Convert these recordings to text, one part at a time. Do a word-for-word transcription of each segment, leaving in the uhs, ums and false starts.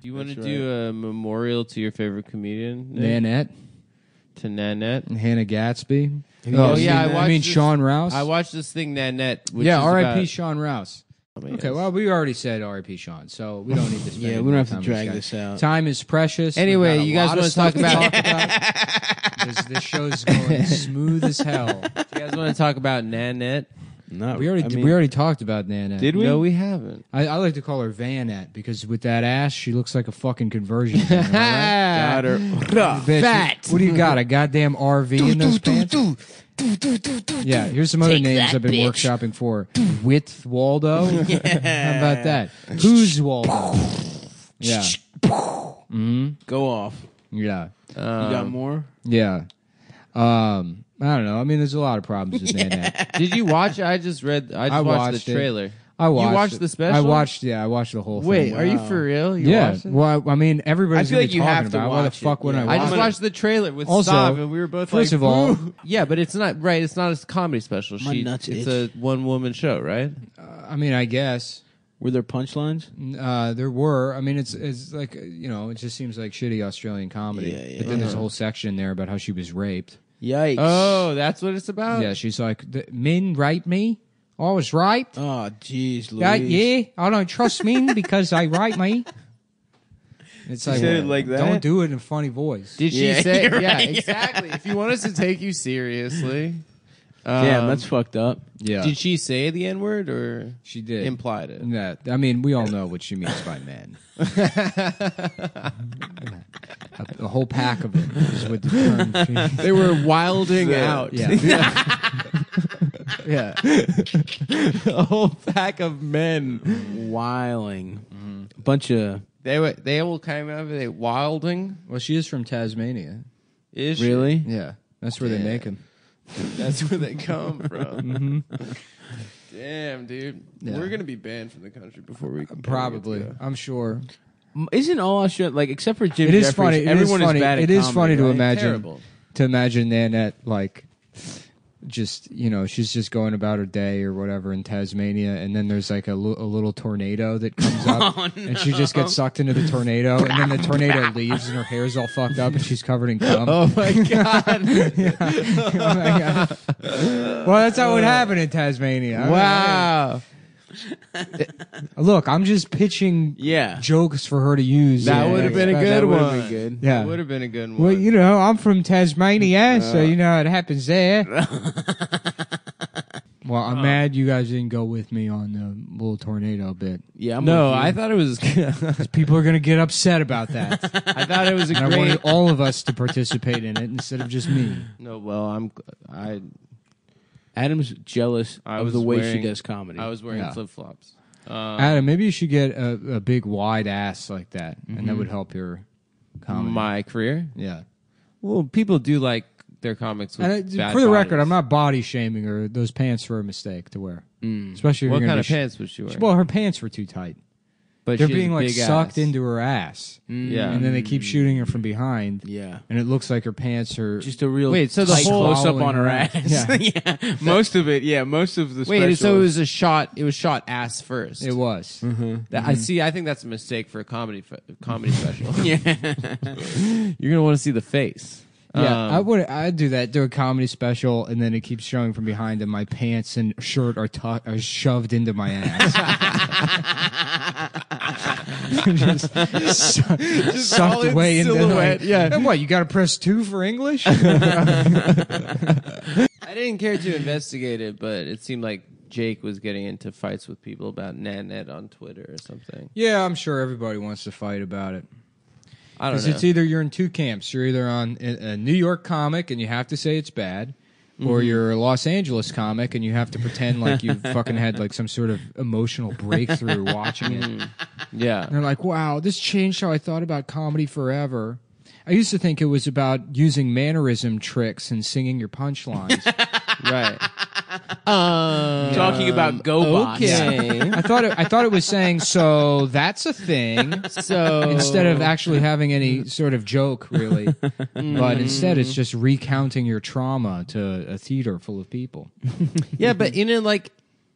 You want to That's do right. a memorial to your favorite comedian? Nick? Nanette To Nanette? and Hannah Gatsby. you Oh, guys yeah, seen I, that? I mean This- Sean Rouse. I watched this thing, Nanette. Which yeah, is R I P about- Sean Rouse. Oh, man, Okay, yes. well, we already said R I P Sean, so we don't need to spend Yeah, any we don't more have to time on drag guy. this out. Time is precious. Anyway, We've got a you guys lot of wanna stuff talk about- to talk about? this, this show's going smooth as hell. You guys want to talk about Nanette? No, We already I mean, we already talked about Nana. Did we? No, we haven't. I, I like to call her Vanette because with that ass, she looks like a fucking conversion center. Am I right? got her. Bitch, Fat. What do you got? A goddamn R V in those pants? Yeah, here's some other Take names that, I've been bitch. workshopping for. Width Waldo. How about that? Who's Waldo? Yeah. Mm-hmm. Go off. Yeah. You got Um, more? Yeah. Um, I don't know. I mean, there's a lot of problems with Nanette. Did you watch? I just read. I just I watched, watched the it. trailer. I watched. You watched it. the special? I watched. Yeah, I watched the whole Wait, thing. are you Wow. for real? You Yeah. watched it? Well, I mean, everybody's I feel gonna like be you talking have to about it. Why the watch it. fuck would I Yeah. watch I just it? watched the trailer with Also, Stav, and we were both first like, of all- "Woo." Yeah, but it's not right. It's not a comedy special. My She, nuts it's itch. a one woman show, right? I mean, I guess. Were there punchlines? Uh, there were. I mean, it's it's like uh, you know, it just seems like shitty Australian comedy. Yeah, yeah. But then there's a Uh-huh. whole section in there about how she was raped. Yikes. Oh, that's what it's about. Yeah, she's like, "The men raped me. I was raped. Oh, jeez, Louise. Yeah, yeah. I don't trust men because they raped me." It's like, said it like that? Don't do it in a funny voice. Did she Yeah, say? you're Yeah, right. exactly. If you want us to take you seriously, um, Damn, that's fucked up. Yeah, Did she say the N word or she did. implied it? Yeah, I mean, we all know what she means by men. a, a whole pack of it is what the term. She, They were wilding Yeah. out. yeah, yeah. A whole pack of men. Wiling. Bunch of... They were. They all came over. They wilding. well, she is from Tasmania. Is she? Really? Yeah, that's where they Yeah. make them. That's where they come from. Mm-hmm. Damn, dude. Yeah. We're gonna be banned from the country before we can Probably, get to go. I'm sure. Isn't all Australia... Like, except for Jim It is Jeffries, funny. It everyone is funny. bad at It is comedy, funny to right? imagine Terrible. to imagine Nanette like just you know she's just going about her day or whatever in Tasmania, and then there's like a, li- a little tornado that comes up, Oh, and she just gets sucked into the tornado, and then the tornado leaves, and her hair's all fucked up, and she's covered in cum. Oh my god! Yeah. Oh my God. Well, that's how it would happen in Tasmania. I Wow. mean, look, I'm just pitching Yeah. jokes for her to use. That Yeah, would have been a expect- good That would've one. been good. Yeah. Would have been a good one. Well, you know, I'm from Tasmania, so you know it happens there. Well, I'm mad you guys didn't go with me on the little tornado bit. Yeah, I'm no, with you. I thought it was. 'Cause people are going to get upset about that. I thought it was a And I great. wanted all of us to participate in it instead of just me. No, well, I'm. I. Adam's jealous I of was the way wearing- she does comedy. I was wearing Yeah. flip flops. Um, Adam, maybe you should get a, a big wide ass like that, and that would help your comedy. my career. yeah. Well, people do like their comics. With And uh, bad for the record, bodies. I'm not body shaming her. Those pants were a mistake to wear, Mm. especially if What you're kind gonna of be sh- pants was she wearing? Well, her pants were too tight. but They're she has being a like big sucked ass. into her ass, Yeah. and then they keep shooting her from behind, Yeah. and it looks like her pants are Just a real Wait, so the tight whole- close up Following on her her ass. ass. Yeah. Most of it, yeah, most of the Wait, special so it was is- a shot. It was shot ass first. It was. That, I see. I think that's a mistake for a comedy fe- comedy special. yeah. You're gonna want to see the face. Yeah, Um, I would. I'd do that. Do a comedy special, and then it keeps showing from behind, and my pants and shirt are, tu- are shoved into my ass. just su- all sucked in away into silhouette, like, yeah. And what? You got to press two for English? I didn't care to investigate it, but it seemed like Jake was getting into fights with people about Nanette on Twitter or something. Yeah, I'm sure everybody wants to fight about it. I don't Because know. it's either you're in two camps. You're either on a, a New York comic and you have to say it's bad, or you're a Los Angeles comic and you have to pretend like you fucking had like some sort of emotional breakthrough watching it. yeah. And they're like, wow, this changed how I thought about comedy forever. I used to think it was about using mannerism tricks and singing your punchlines. Right. Um, Talking about GoBots. Okay. I thought it, I thought it was saying, so that's a thing. So Instead of actually having any sort of joke, really. But instead, it's just recounting your trauma to a theater full of people. yeah, but in it, like,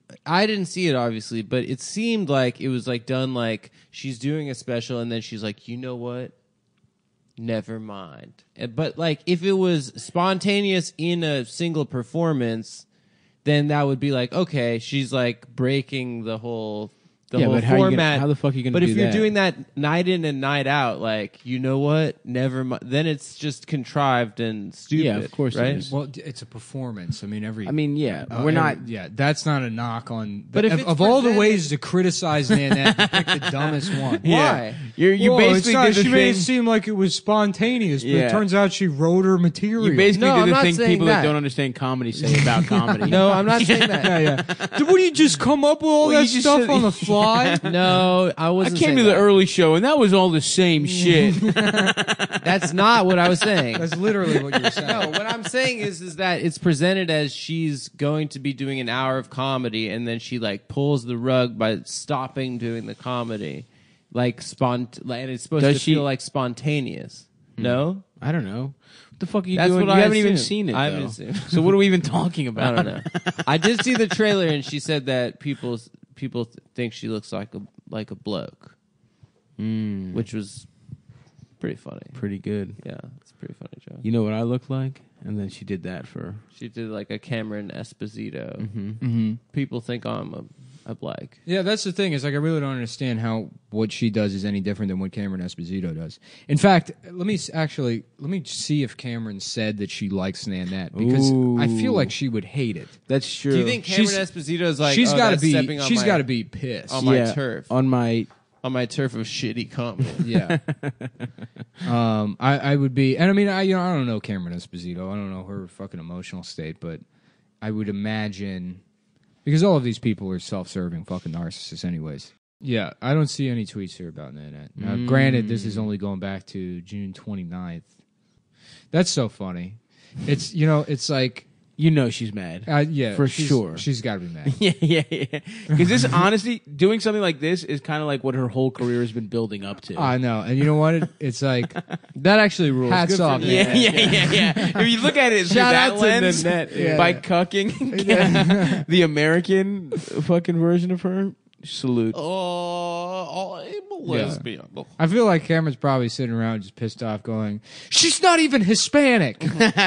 I didn't see it obviously, but it seemed like it was like done like she's doing a special and then she's like, you know what? Never mind. Uh, But like if it was spontaneous in a single performance, then that would be like, okay, she's like breaking the whole the Yeah, whole but how you gonna- format. how the fuck are you gonna But do if you're that? doing that night in and night out, like, you know what? Never mind. Then it's just contrived and stupid. Yeah, of course it right? is. Well, d- it's a performance. I mean, every. I mean, yeah, uh, we're not. every- yeah, that's not a knock on. But if of, it's of all the presented- ways to criticize Nanette, you pick the dumbest one. Why? You're you Well, basically it's not, did the she made it thing. seem like it was spontaneous, but Yeah. it turns out she wrote her material. You basically No, did I'm the not thing saying people that. that. don't understand comedy say about comedy. No, I'm not saying that. yeah, yeah. Did, what do you just come up with all Well, that you just stuff said- on the fly? No, I I wasn't came saying to the that. early show and that was all the same shit. That's not what I was saying. That's literally what you're saying. No, what I'm saying is is that it's presented as she's going to be doing an hour of comedy and then she like pulls the rug by stopping doing the comedy. Like spont like, and it's supposed Does to she- feel like spontaneous. No? I don't know. What the fuck are you That's doing? what You I haven't even assumed. seen it. I haven't though. seen it. So what are we even talking I about? don't know. I did see the trailer and she said that people people th- think she looks like a like a bloke, Mm, which was pretty funny. pretty good. Yeah, it's a pretty funny joke. You know what I look like? And then she did that for. She did like a Cameron Esposito. Mm-hmm. Mm-hmm. People think I'm a, a black. Yeah, that's the thing. Is like I really don't understand how what she does is any different than what Cameron Esposito does. In fact, let me s- actually let me see if Cameron said that she likes Nanette because I feel Ooh. like she would hate it. That's true. Do you think Cameron She's- Esposito is like? she's oh, got to that's be. stepping on She's my- got to be pissed. on my Yeah, turf, on my. on my turf of shitty comedy. Yeah. um, I, I would be, and I mean, I you know, I don't know Cameron Esposito. I don't know her fucking emotional state, but I would imagine because all of these people are self-serving fucking narcissists, anyways. Yeah, I don't see any tweets here about Nanette. Now, Mm. granted, this is only going back to June twenty-ninth. That's so funny. It's you know, it's like You know she's mad. uh, yeah, For she's- sure. she's got to be mad. Yeah, yeah, yeah. Because this, honestly, doing something like this is kind of like what her whole career has been building up to. I know, and you know what? It, it's like That actually rules. Hats Good for off, Nanette. yeah, yeah, yeah, yeah. If you look at it through Shout that out to lens, Nanette, yeah. by Yeah. cucking the American fucking version of her, salute. Oh, I'm a lesbian. I feel like Cameron's probably sitting around just pissed off, going, "She's not even Hispanic."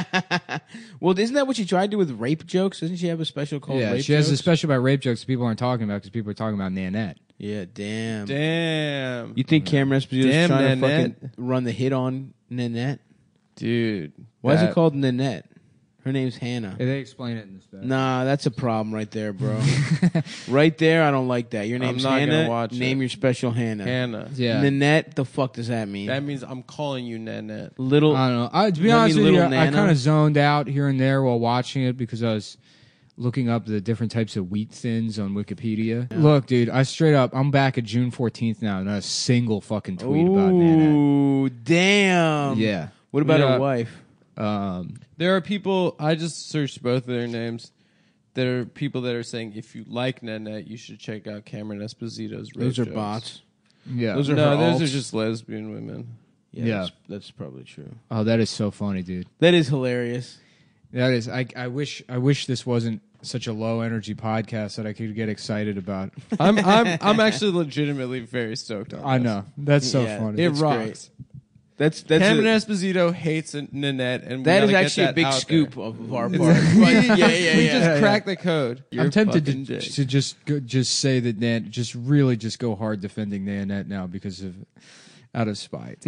Well, isn't that what she tried to do with rape jokes? Doesn't she have a special called yeah, rape she has a jokes? special about rape jokes that people aren't talking about because people are talking about Nanette. Yeah, damn. Damn, You think Cameron Esposito is Damn, trying Nanette. to fucking run the hit on Nanette? dude. Why is that- it called Nanette? Her name's Hannah. Hey, they explain it in this. Bed. Nah, that's a problem right there, bro. Right there, I don't like that. Your name's not gonna Hannah. watch Name it. your special Hannah. Hannah? Yeah, Nanette, the fuck does that mean? That means I'm calling you Nanette. Little. I don't know. I, to be Does that honest mean with you, little I Nana? kind of zoned out here and there while watching it because I was looking up the different types of wheat thins on Wikipedia. Look, dude, I straight up, I'm back at June fourteenth now, not a single fucking tweet about Nanette. Ooh, damn. Yeah. What about Yeah. her wife? Um, There are people. I just searched both of their names. There are people that are saying if you like Nanette, you should check out Cameron Esposito's. rape Those are jokes. bots. yeah. Those are No, her those alts. are just lesbian women. Yeah, Yeah. That's, that's probably true. Oh, that is so funny, dude. That is hilarious. That is. I. I wish. I wish this wasn't such a low energy podcast that I could get excited about. I'm I'm I'm actually legitimately very stoked on. I this. know. That's so Yeah, funny. It It's rocks. great. That's that's Cameron a, Esposito hates Nanette, and we that is gotta get actually a that big out scoop there. of our part. It's- But- we- yeah, yeah, We yeah. just yeah. cracked the code. You're I'm tempted fucking to, Jake. to just go, just say that Nan, just really just go hard defending Nanette now because of out of spite.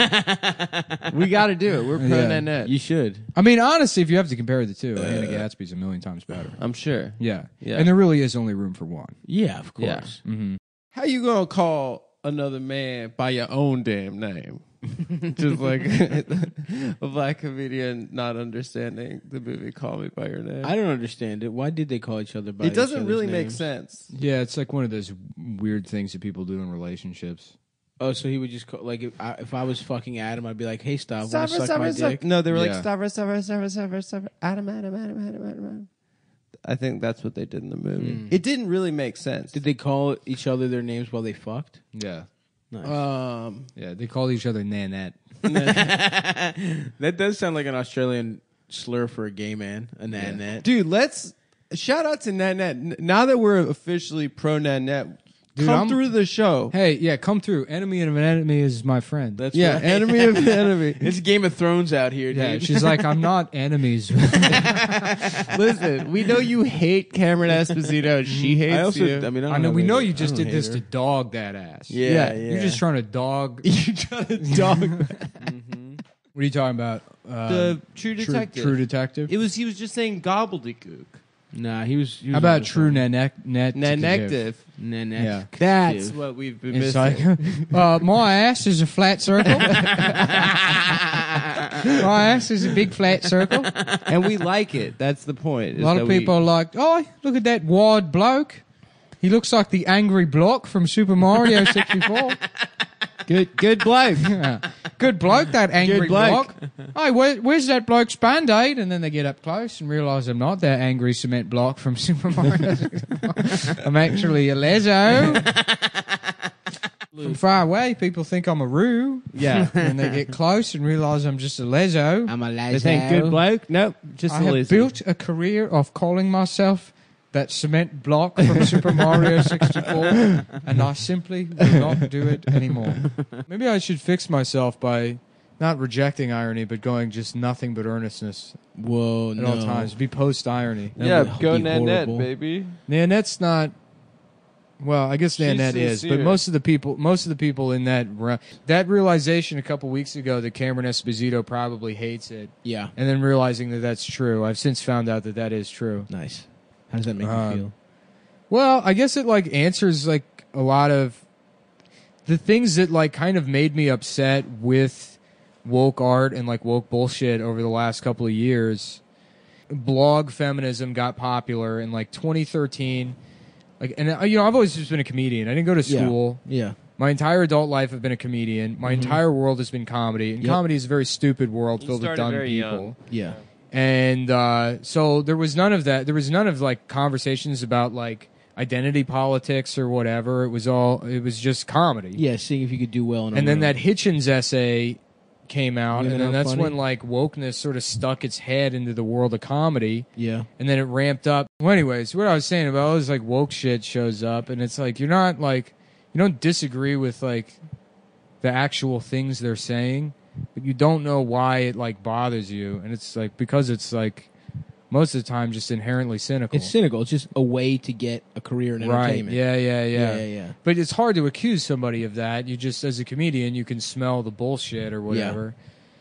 We got to do it. We're pro Yeah. Nanette. You should. I mean, honestly, if you have to compare the two, Hannah Gatsby's a million times better. I'm sure. Yeah. Yeah. And there really is only room for one. Yeah, of Yeah. course. Mm-hmm. How you gonna call another man by your own damn name? Just like a black comedian not understanding the movie Call Me by Your Name. I don't understand it. Why did they call each other by it doesn't each other's really make names? sense. Yeah, it's like one of those weird things that people do in relationships. Oh, so he would just call, like if I, if I was fucking Adam, I'd be like, "Hey, stop, want Stop to it, suck stop my it, stop dick?" it. No, they were like, Yeah. stop it, stop it, stop it, stop it, stop it. Adam, Adam, Adam, Adam, Adam, Adam. I think that's what they did in the movie. Mm. It didn't really make sense. Did they call each other their names while they fucked? Yeah. Nice. um, Yeah, they call each other Nanette. That does sound like an Australian slur for a gay man, a nanette. dude, let's shout out to Nanette. Now that we're officially pro Nanette, Dude, come I'm- through the show. Hey, yeah, come through. Enemy of an enemy is my friend. That's Yeah, right. enemy of an enemy. It's Game of Thrones out here, dude. yeah, she's like, I'm not enemies. Listen, we know you hate Cameron Esposito. and She hates I also, you. I mean, I, don't I know. have We know any- you just I don't did hate this her. to dog that ass. Yeah, Yeah, yeah. You're just trying to dog. you trying to dog What are you talking about? Um, the True True- Detective. True Detective. It was he was just saying gobbledygook. Nah, he was. He was How about on the True phone. Net Net Nanective. Nah, nah. Yeah. That's what we've been It's missing. like, uh, my ass is a flat circle. my ass is a big flat circle. and we like it. That's the point. A lot of people are like, oh, look at that wide bloke. He looks like the angry block from Super Mario sixty-four. good, good bloke. Yeah. Good bloke, that angry Good bloke. block. Hey, where, where's that bloke's Band-Aid? And then they get up close and realise I'm not that angry cement block from Super Mario sixty-four. I'm actually a lezo. From far away, people think I'm a roo. Yeah. And they get close and realise I'm just a lezo. I'm a They lazy. think good bloke. Nope, just I a have lazy. built a career of calling myself that cement block from Super Mario sixty-four, and I simply will not do it anymore. Maybe I should fix myself by not rejecting irony, but going just nothing but earnestness Whoa, at no. all times. Be post irony. That Yeah, would go be Nanette, horrible. baby. Nanette's not. Well, I guess She's Nanette is, but sincere. most of the people, most of the people in that ra- that realization a couple weeks ago that Cameron Esposito probably hates it, Yeah, and then realizing that that's true. I've since found out that that is true. nice. How does that make Um, you feel? Well, I guess it like answers like a lot of the things that like kind of made me upset with woke art and like woke bullshit over the last couple of years. Blog feminism got popular in like twenty thirteen. Like, and uh, you know, I've always just been a comedian. I didn't go to Yeah. school. Yeah, My entire adult life, I've been a comedian. My entire world has been comedy, and Yep. comedy is a very stupid world You filled with started dumb very people. young. yeah. And uh, so there was none of that. There was none of like conversations about like identity politics or whatever. It was all. It was just comedy. Yeah, seeing if you could do well in a And then room. that Hitchens essay came out, You and know, then that's funny. when like wokeness sort of stuck its head into the world of comedy, Yeah. and then it ramped up. Well, anyways, what I was saying about all this like woke shit shows up, and it's like you're not like you don't disagree with like the actual things they're saying, but you don't know why it like bothers you, and it's like because it's like most of the time just inherently cynical. It's cynical. It's just a way to get a career in right? entertainment. Yeah, yeah, yeah, yeah, yeah, yeah. But it's hard to accuse somebody of that. You just, as a comedian, you can smell the bullshit or whatever,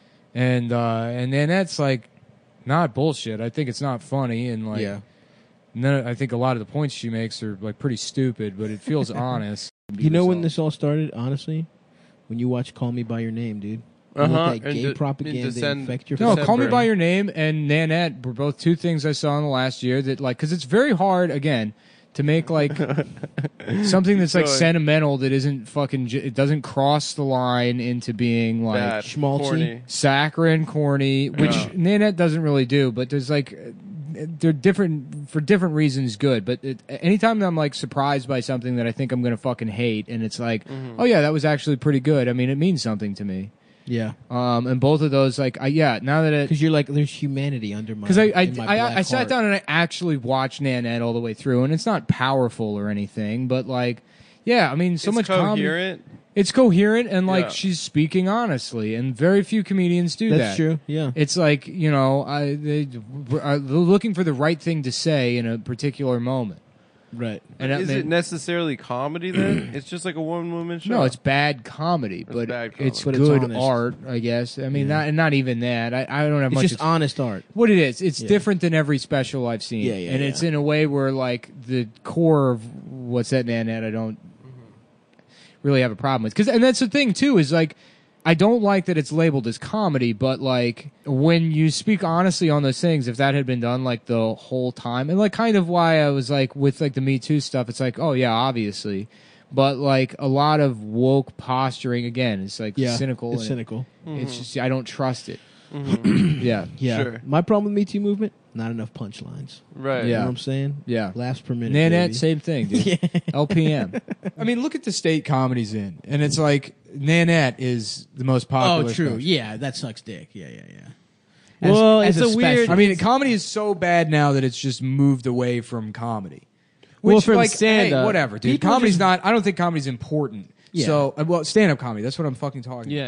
and uh, and then that's like not bullshit. I think it's not funny, and like yeah. none. I think a lot of the points she makes are like pretty stupid, but it feels honest. You know when this all started? Honestly, when you watch Call Me by Your Name, dude. And Uh-huh, let that and gay de- propaganda in Decem- infect your No, December. Call Me by Your Name and Nanette were both two things I saw in the last year that like because it's very hard again to make like something that's like Going. sentimental that isn't fucking j- it doesn't cross the line into being like Bad, schmaltzy. corny. saccharine, corny, which Yeah. Nanette doesn't really do, but there's like uh, they're different for different reasons. Good, but it, anytime I'm like surprised by something that I think I'm gonna fucking hate, and it's like, Mm-hmm. oh yeah, that was actually pretty good. I mean, it means something to me. Yeah. Um, and both of those, like, I, yeah, now that it Because you're like, there's humanity under my. because I I, in my I, black I sat heart. down and I actually watched Nanette all the way through, and it's not powerful or anything, but like, yeah, I mean, so it's much comedy. coherent. It's coherent, and like Yeah. she's speaking honestly, and very few comedians do that. That's true. Yeah. It's like you know, I, they are looking for the right thing to say in a particular moment. Right. And I Is mean- it necessarily comedy then? It's just like a one woman show. no, it's bad comedy, but bad it's comedy. But it's good honest. art, I guess. I mean, Yeah. not and not even that. I, I don't have It's much. just ex- honest art. what it is, it's Yeah. different than every special I've seen. Yeah, yeah, and yeah. it's in a way where like the core of what's that Nanette I don't really have a problem with. Cause, and that's the thing too, is like I don't like that it's labeled as comedy, but like when you speak honestly on those things, if that had been done like the whole time, and like kind of why I was like with like the Me Too stuff, it's like, oh yeah, obviously. But like a lot of woke posturing again, it's like Yeah. cynical. It's and cynical. It's just I don't trust it. yeah. Yeah. Sure. My problem with Me Too movement, not enough punchlines. Right. You Yeah. know what I'm saying? Yeah. Laughs per minute. Nanette, baby. same thing, dude. L P M. I mean, look at the state comedy's in, and it's like Nanette is the most popular. Oh, true. special. Yeah, that sucks dick. Yeah, yeah, yeah. As- Well, as it's a a weird. special. I mean, comedy is so bad now that it's just moved away from comedy. Which, Well, from like, hey, stand-up, whatever, dude. people Comedy's just- not. I don't think comedy's important. Yeah. So, uh, well, stand-up comedy. That's what I'm fucking talking. Yeah.